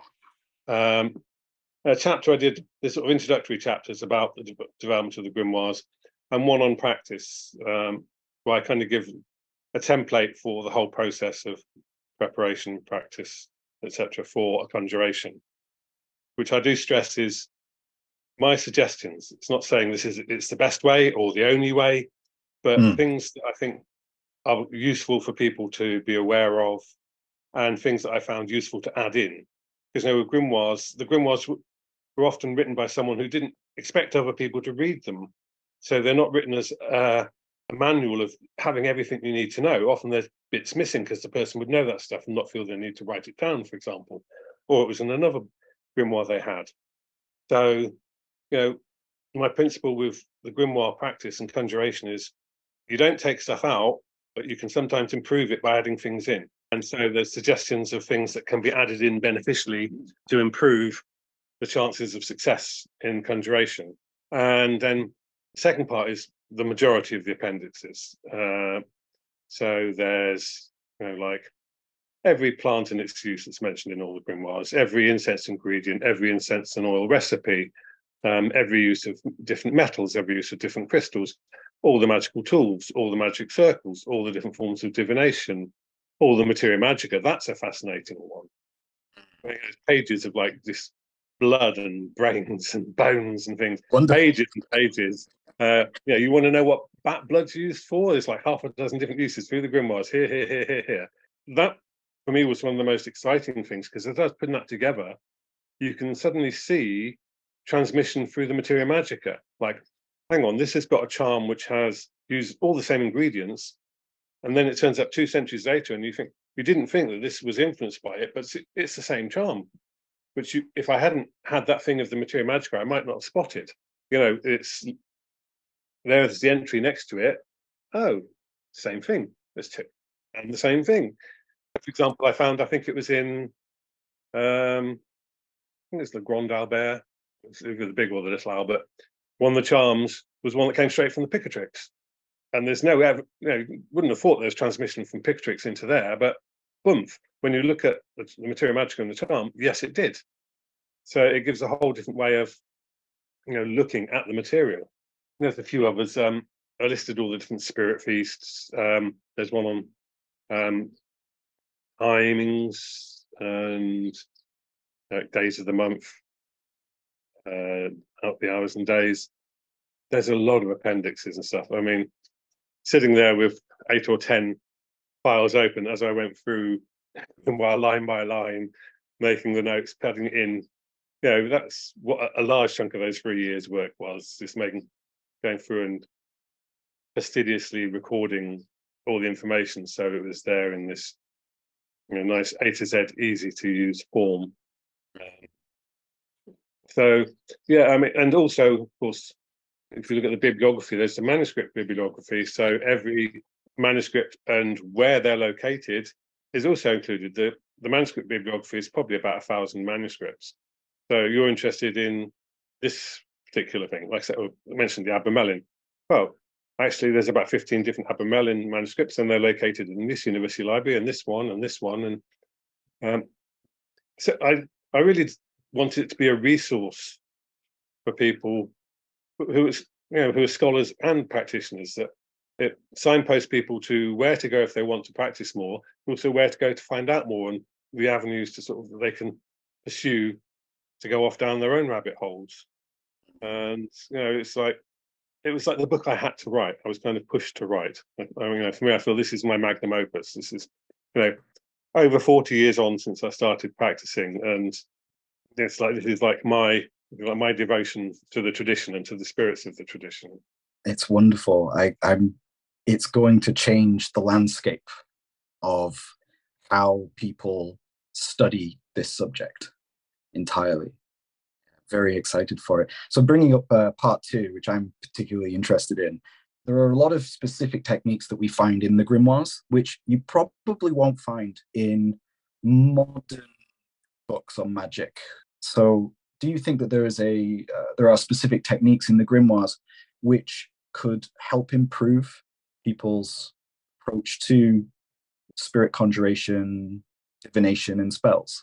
A chapter I did, this sort of introductory chapters about the development of the grimoires, and one on practice, where I kind of give a template for the whole process of preparation, practice, etc., for a conjuration, which I do stress is my suggestions. It's not saying it's the best way or the only way, but things that I think are useful for people to be aware of, and things that I found useful to add in. Because the grimoires were often written by someone who didn't expect other people to read them. So they're not written as a manual of having everything you need to know. Often there's bits missing because the person would know that stuff and not feel the need to write it down, for example, or it was in another grimoire they had. So, my principle with the grimoire practice and conjuration is you don't take stuff out, but you can sometimes improve it by adding things in. And so there's suggestions of things that can be added in beneficially to improve the chances of success in conjuration. And then the second part is the majority of the appendixes. So there's, like every plant and its use that's mentioned in all the grimoires, every incense ingredient, every incense and oil recipe, every use of different metals, every use of different crystals, all the magical tools, all the magic circles, all the different forms of divination, all the materia magica. That's a fascinating one. There's pages of like this blood and brains and bones and things. Wonderful. Pages and pages. You want to know what bat blood's used for? There's like half a dozen different uses through the grimoires. Here. That, for me, was one of the most exciting things, because as I was putting that together, you can suddenly see transmission through the materia magica. Like, hang on, this has got a charm which has used all the same ingredients, and then it turns up 2 centuries later, and you didn't think that this was influenced by it, but it's the same charm. Which, if I hadn't had that thing of the materia magica, I might not have spotted. There's the entry next to it. Oh, same thing. There's 2, and the same thing. For example, I think it was in, I think it's the Grand Albert, the big or the little Albert. One of the charms was one that came straight from the Picatrix. And there's no, wouldn't have thought there's transmission from Picatrix into there, but boom, when you look at the materia magica and the charm, yes, it did. So it gives a whole different way of, looking at the material. There's a few others. I listed all the different spirit feasts. There's one on timings and days of the month, out the hours and days. There's a lot of appendixes and stuff. I mean, sitting there with 8 or 10 files open as I went through them line by line, making the notes, padding it in. That's what a large chunk of those 3 years' work was, just making going through and fastidiously recording all the information so it was there in this nice A to Z, easy to use form. So yeah, I mean, and also of course, if you look at the bibliography, there's the manuscript bibliography. So every manuscript and where they're located is also included. The manuscript bibliography is probably about 1,000 manuscripts. So you're interested in this particular thing, like I mentioned the Abermelin. Well, actually, there's about 15 different Abermelin manuscripts, and they're located in this university library, and this one, and this one. And so I really wanted it to be a resource for people who are scholars and practitioners, that it signposts people to where to go if they want to practice more, also where to go to find out more, and the avenues to sort of they can pursue to go off down their own rabbit holes. And it was like the book I had to write. I was kind of pushed to write. I mean, for me, I feel this is my magnum opus. This is over 40 years on since I started practicing, and this is like my devotion to the tradition and to the spirits of the tradition. It's wonderful. It's going to change the landscape of how people study this subject entirely. Very excited for it. So bringing up part 2, which I'm particularly interested in, there are a lot of specific techniques that we find in the grimoires, which you probably won't find in modern books on magic. So do you think that there are specific techniques in the grimoires which could help improve people's approach to spirit conjuration, divination, and spells?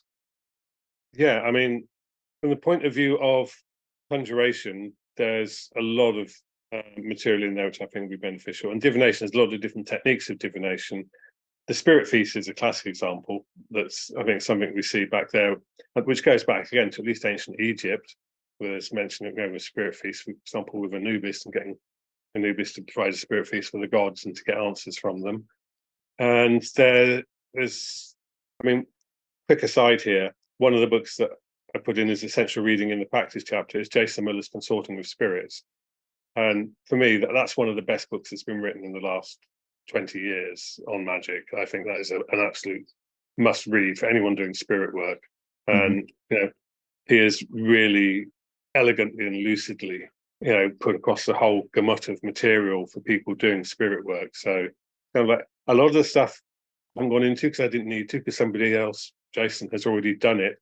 Yeah, I mean, from the point of view of conjuration, there's a lot of material in there which I think would be beneficial. And divination, there's a lot of different techniques of divination. The spirit feast is a classic example. That's, I think, something we see back there, which goes back again to at least ancient Egypt, where there's mention of a spirit feast, for example, with Anubis, and getting Anubis to provide a spirit feast for the gods and to get answers from them. And there's, I mean, quick aside here, one of the books that I put in as essential reading in the practice chapter is Jason Miller's Consorting with Spirits. And for me, that's one of the best books that's been written in the last 20 years on magic. I think that is an absolute must read for anyone doing spirit work. And he is really elegantly and lucidly put across the whole gamut of material for people doing spirit work. So kind of like a lot of the stuff I haven't gone into because I didn't need to, because somebody else, Jason, has already done it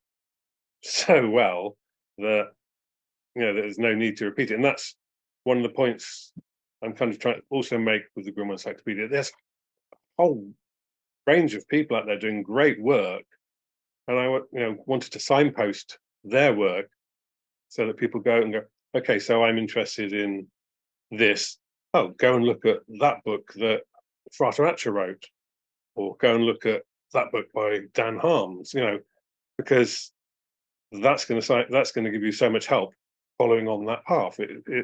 so well that there's no need to repeat it. And that's one of the points I'm kind of trying to also make with the Grimoire Encyclopedia. There's a whole range of people out there doing great work, and I wanted to signpost their work so that people go and go, okay, so I'm interested in this. Oh, go and look at that book that Frater Atcher wrote, or go and look at that book by Dan Harms. Because that's going to give you so much help following on that path.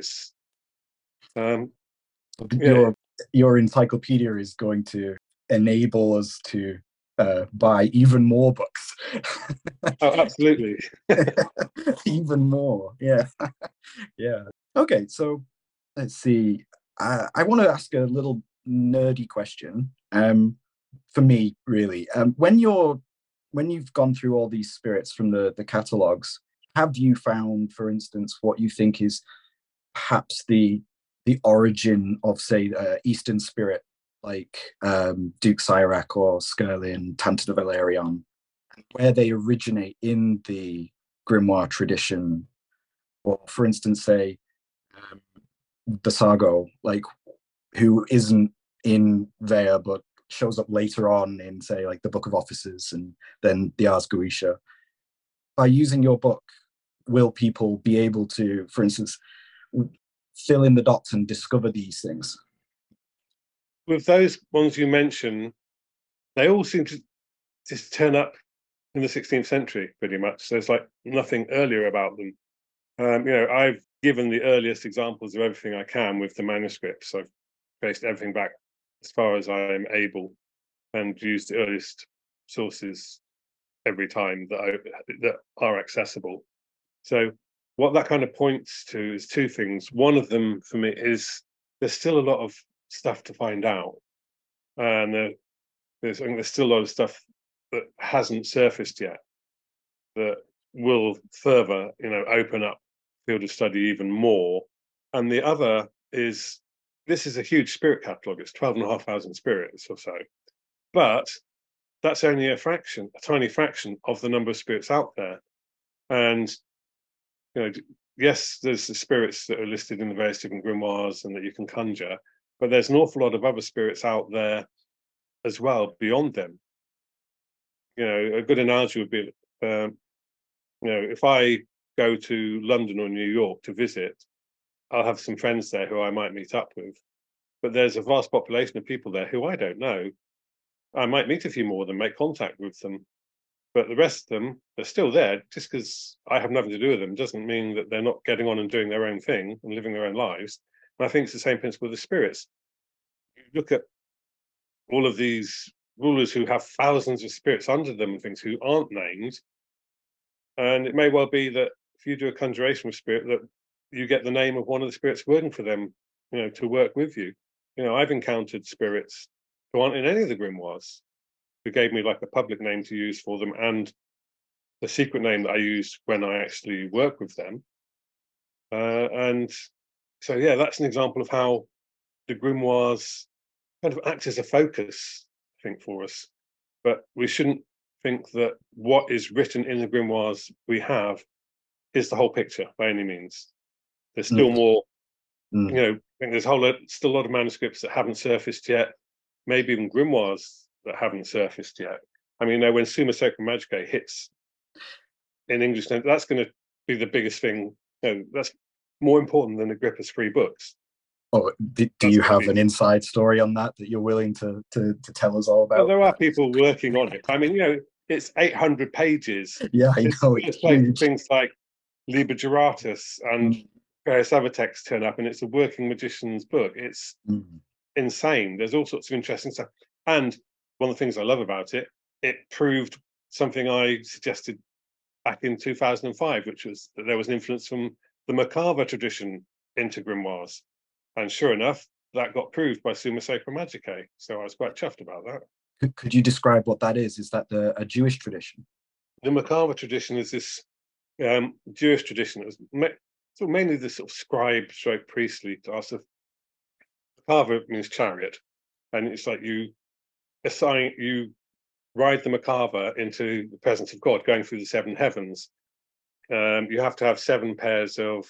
Your encyclopedia is going to enable us to buy even more books. Oh, absolutely. Even more, yeah. Yeah. Okay, so let's see. I want to ask a little nerdy question. For me, really, when you've gone through all these spirits from the catalogs, have you found, for instance, what you think is perhaps the origin of, say, Eastern spirit, like Duke Syrak or Skirlin, Tanta de Valerion, where they originate in the grimoire tradition? Or, for instance, say, Basago, like, who isn't in there but shows up later on in, say, like the Book of Offices and then the Ars Goetia. By using your book, will people be able to, for instance, fill in the dots and discover these things? With those ones you mentioned, they all seem to just turn up in the 16th century, pretty much. There's like nothing earlier about them. I've given the earliest examples of everything I can with the manuscripts. I've traced everything back as far as I am able and used the earliest sources every time that are accessible. So what that kind of points to is two things. One of them for me is there's still a lot of stuff to find out, and there's still a lot of stuff that hasn't surfaced yet that will further, open up field of study even more. And the other is, this is a huge spirit catalogue. It's 12,500 spirits or so, but that's only a tiny fraction of the number of spirits out there. And yes, there's the spirits that are listed in the various different grimoires and that you can conjure, but there's an awful lot of other spirits out there as well beyond them. A good analogy would be, if I go to London or New York to visit, I'll have some friends there who I might meet up with, but there's a vast population of people there who I don't know. I might meet a few more of them, make contact with them, but the rest of them are still there. Just because I have nothing to do with them doesn't mean that they're not getting on and doing their own thing and living their own lives. And I think it's the same principle with the spirits. You look at all of these rulers who have thousands of spirits under them and things who aren't named, and it may well be that if you do a conjuration with spirit, that you get the name of one of the spirits working for them, to work with you. I've encountered spirits who aren't in any of the grimoires, who gave me like a public name to use for them and the secret name that I use when I actually work with them. And so, yeah, that's an example of how the grimoires kind of act as a focus, I think, for us. But we shouldn't think that what is written in the grimoires we have is the whole picture by any means. There's still more, I think there's still a lot of manuscripts that haven't surfaced yet, maybe even grimoires that haven't surfaced yet. I mean, when Summa Sacra Magicae hits in English, that's going to be the biggest thing. That's more important than Agrippa's 3 books. Oh, do you have an inside story on that you're willing to tell us all about? Well, there are people working on it. I mean, it's 800 pages. Yeah, I know. It's like things like Liber Juratus and various other texts turn up, and it's a working magician's book. It's insane. There's all sorts of interesting stuff. And one of the things I love about it, it proved something I suggested back in 2005, which was that there was an influence from the Merkava tradition into grimoires. And sure enough, that got proved by Summa Sacra Magicae. So I was quite chuffed about that. Could you describe what that is? Is that a Jewish tradition? The Merkava tradition is this Jewish tradition. It was mainly the sort of scribe/priestly class of. Merkava means chariot, and it's like you ride the Merkava into the presence of God, going through the 7 heavens. You have to have 7 pairs of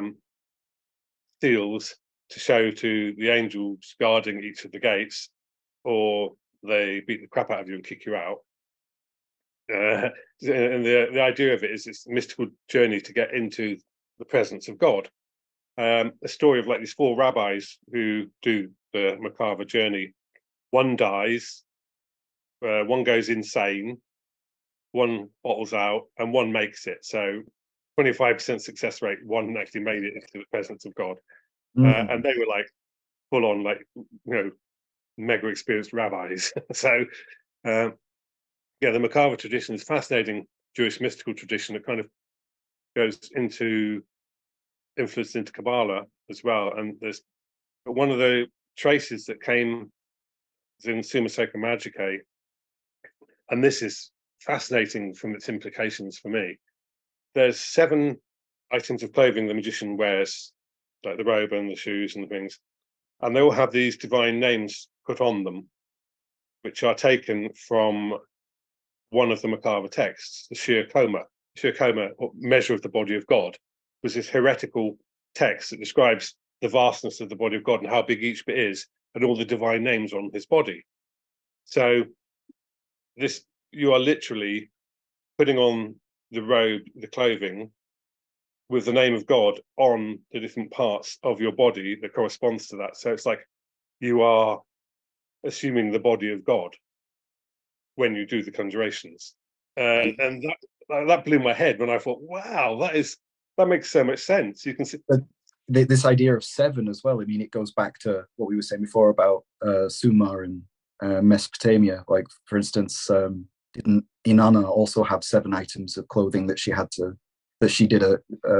seals to show to the angels guarding each of the gates, or they beat the crap out of you and kick you out. And the idea of it is this mystical journey to get into the presence of God. A story of like these 4 rabbis who do the Merkava journey. One dies, one goes insane, one bottles out, and one makes it. So 25% success rate, one actually made it into the presence of God. And they were like full on, like, mega experienced rabbis. So, the Merkava tradition is a fascinating Jewish mystical tradition that kind of goes influenced into Kabbalah as well. And there's one of the traces that came in Summa Sacra Magicae, and this is fascinating from its implications for me. There's 7 items of clothing the magician wears, like the robe and the shoes and the things, and they all have these divine names put on them, which are taken from one of the Merkava texts, the Shir Koma. Shir Koma, or Measure of the Body of God, was this heretical text that describes the vastness of the body of God and how big each bit is, and all the divine names on his body. So you are literally putting on the robe, the clothing, with the name of God on the different parts of your body that corresponds to that. So it's like you are assuming the body of God when you do the conjurations. And that blew my head when I thought, wow, that makes so much sense. You can see this idea of 7 as well. I mean, it goes back to what we were saying before about Sumer and Mesopotamia. Like, for instance, didn't Inanna also have 7 items of clothing that she did a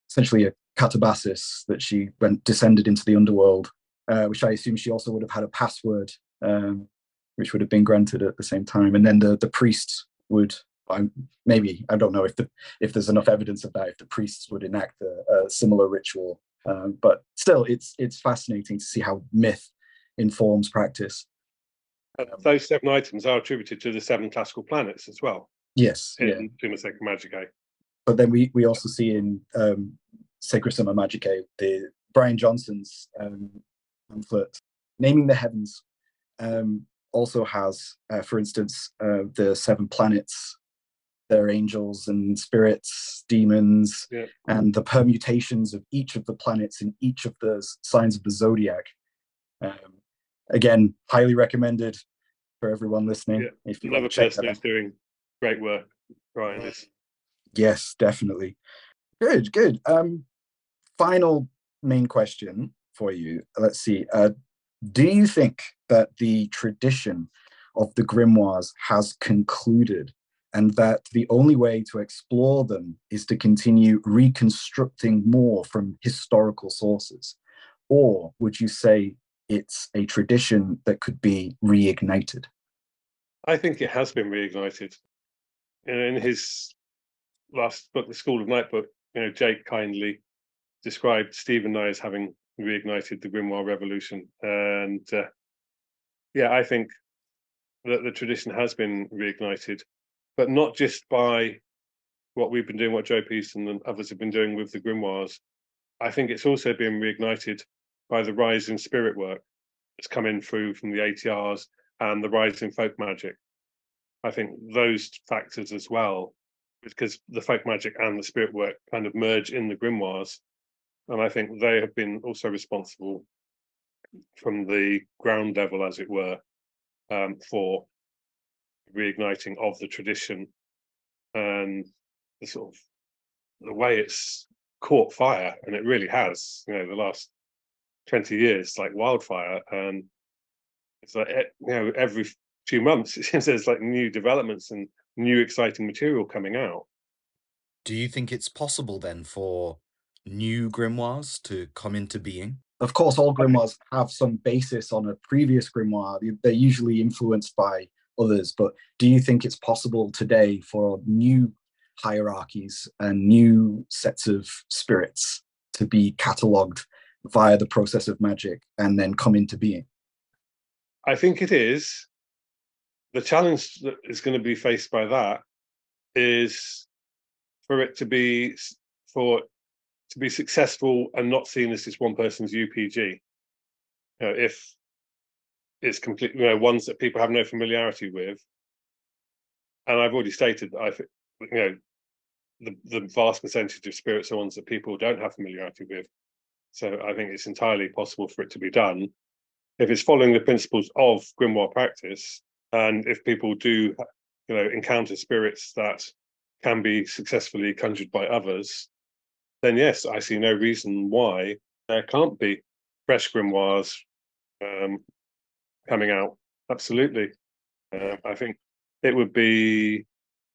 essentially a catabasis that she descended into the underworld, which I assume she also would have had a password, which would have been granted at the same time. And then the priests would, maybe, I don't know if there's enough evidence of that, if the priests would enact a similar ritual. But still, it's fascinating to see how myth informs practice. Those 7 items are attributed to the 7 classical planets as well. Yes, in Summa Sacra Magicae. But then we also see in Sacra Summa Magicae, the Brian Johnson's pamphlet, Naming the Heavens, also has, for instance, the 7 planets, their angels and spirits, demons, and the permutations of each of the planets in each of the signs of the zodiac. Again, highly recommended for everyone listening. Yeah. If you Another person who's doing great work, Brian is. Yes, definitely. Good. Final main question for you. Let's see. Do you think that the tradition of the grimoires has concluded, and that the only way to explore them is to continue reconstructing more from historical sources? Or would you say it's a tradition that could be reignited? I think it has been reignited. In his last book, The School of Night book, Jake kindly described Stephen and I as having reignited the grimoire revolution. And I think that the tradition has been reignited, but not just by what we've been doing, what Joe Pearson and others have been doing with the grimoires. I think it's also been reignited by the rise in spirit work that's come in through from the ATRs and the rise in folk magic. I think those factors as well, because the folk magic and the spirit work kind of merge in the grimoires. And I think they have been also responsible from the ground level, as it were, for reigniting of the tradition and the sort of the way it's caught fire. And it really has, the last 20 years, like wildfire. And it's like, every few months, it seems there's like new developments and new exciting material coming out. Do you think it's possible then for new grimoires to come into being? Of course, all grimoires have some basis on a previous grimoire. They're usually influenced by others, but do you think it's possible today for new hierarchies and new sets of spirits to be catalogued via the process of magic and then come into being? I think it is. The challenge that is going to be faced by that is for it to be successful and not seen as just one person's UPG. If it's completely, ones that people have no familiarity with, and I've already stated that I think, the vast percentage of spirits are ones that people don't have familiarity with. So I think it's entirely possible for it to be done if it's following the principles of grimoire practice, and if people do, encounter spirits that can be successfully conjured by others. Then yes, I see no reason why there can't be fresh grimoires coming out. Absolutely. I think it would be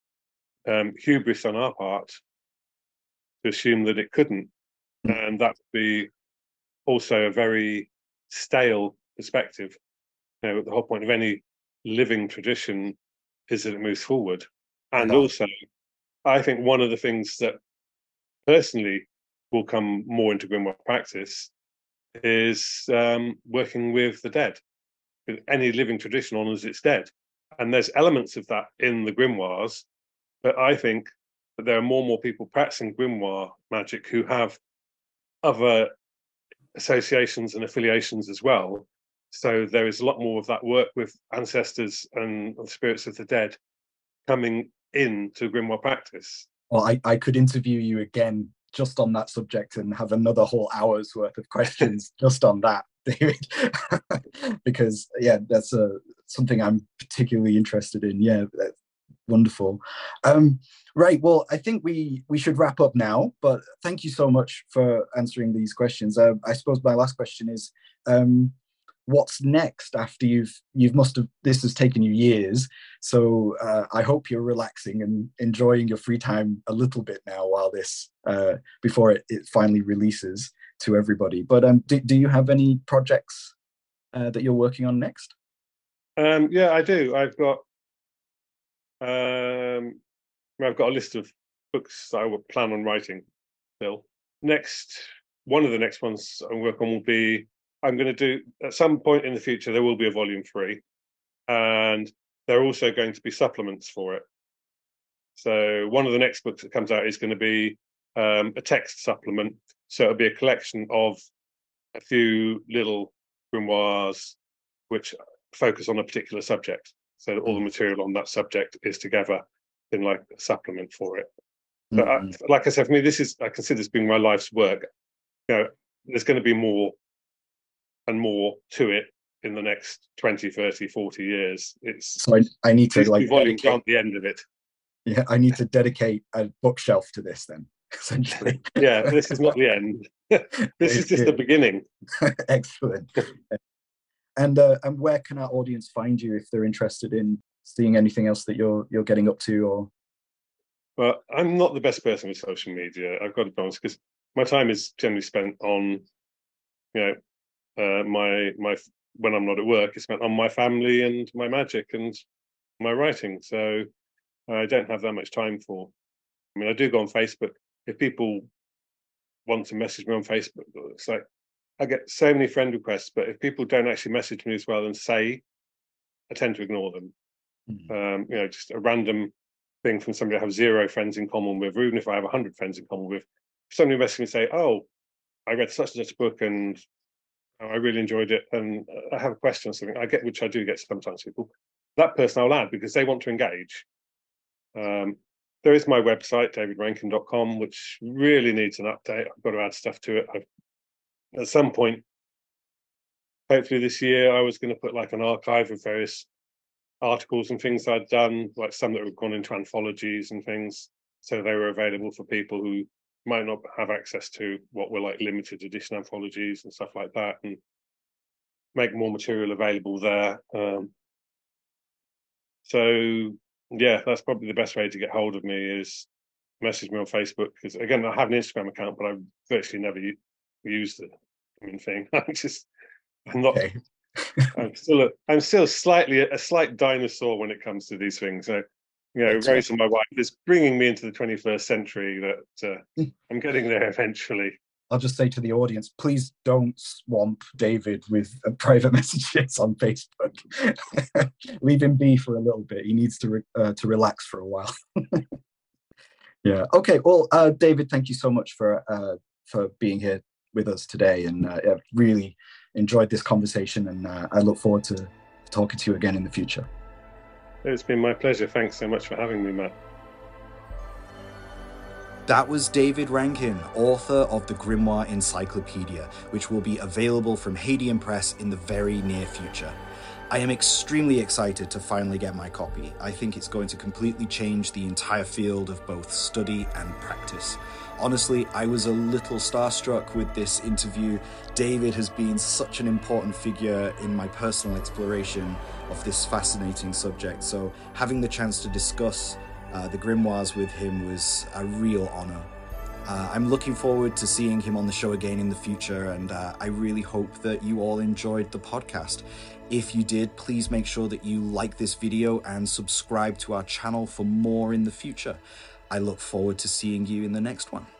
hubris on our part to assume that it couldn't. And that would be also a very stale perspective. The whole point of any living tradition is that it moves forward. And also, I think one of the things that personally will come more into grimoire practice is working with the dead. Any living tradition honors its dead, and there's elements of that in the grimoires, but I think that there are more and more people practicing grimoire magic who have other associations and affiliations as well. So there is a lot more of that work with ancestors and spirits of the dead coming into grimoire practice. Well, I could interview you again just on that subject and have another whole hour's worth of questions just on that, David, because that's something I'm particularly interested in. That's wonderful. Right, well, I think we should wrap up now, but thank you so much for answering these questions. I suppose my last question is, what's next after this has taken you years. So I hope you're relaxing and enjoying your free time a little bit now while before it finally releases to everybody. But do you have any projects that you're working on next? Yeah, I do. I've got a list of books that I would plan on writing still. One of the next ones I work on will be, I'm going to do, at some point in the future, there will be a volume 3, and there are also going to be supplements for it. So one of the next books that comes out is going to be a text supplement. So it'll be a collection of a few little grimoires which focus on a particular subject. So that all the material on that subject is together in like a supplement for it. But like I said, for me, I consider this being my life's work. There's going to be more and more to it in the next 20, 30, 40 years. So I need to volumes aren't the end of it. Yeah, I need to dedicate a bookshelf to this then, essentially. Yeah, this is not the end. This is just the beginning. Excellent. And where can our audience find you if they're interested in seeing anything else that you're getting up to? Or well, I'm not the best person with social media, I've got to be honest, because my time is generally spent on, my when I'm not at work, it's spent on my family and my magic and my writing. So I don't have that much time for. I mean, I do go on Facebook. If people want to message me on Facebook, it's like I get so many friend requests, but if people don't actually message me as well and say, I tend to ignore them. Just a random thing from somebody I have 0 friends in common with, or even if I have 100 friends in common with, somebody messages me and say, oh, I read such and such a book and I really enjoyed it, and I have a question or something, which I do get sometimes people, that person I'll add because they want to engage. There is my website, davidrankin.com, which really needs an update. I've got to add stuff to it. At some point, hopefully this year, I was going to put like an archive of various articles and things I'd done, like some that have gone into anthologies and things, so they were available for people who might not have access to what were like limited edition anthologies and stuff like that, and make more material available there. So yeah, that's probably the best way to get hold of me, is message me on Facebook, because again, I have an Instagram account, but I virtually never use the thing. I'm not. Okay. I'm still slightly a slight dinosaur when it comes to these things. So, Rose and my wife is bringing me into the 21st century. That I'm getting there eventually. I'll just say to the audience, please don't swamp David with private messages on Facebook. Leave him be for a little bit. He needs to relax for a while. Yeah. Okay. Well, David, thank you so much for being here with us today, and I've really enjoyed this conversation, and I look forward to talking to you again in the future. It's been my pleasure. Thanks so much for having me, Matt. That was David Rankin, author of the Grimoire Encyclopedia, which will be available from Hadean Press in the very near future. I am extremely excited to finally get my copy. I think it's going to completely change the entire field of both study and practice. Honestly, I was a little starstruck with this interview. David has been such an important figure in my personal exploration of this fascinating subject, so having the chance to discuss the grimoires with him was a real honor. I'm looking forward to seeing him on the show again in the future, and I really hope that you all enjoyed the podcast. If you did, please make sure that you like this video and subscribe to our channel for more in the future. I look forward to seeing you in the next one.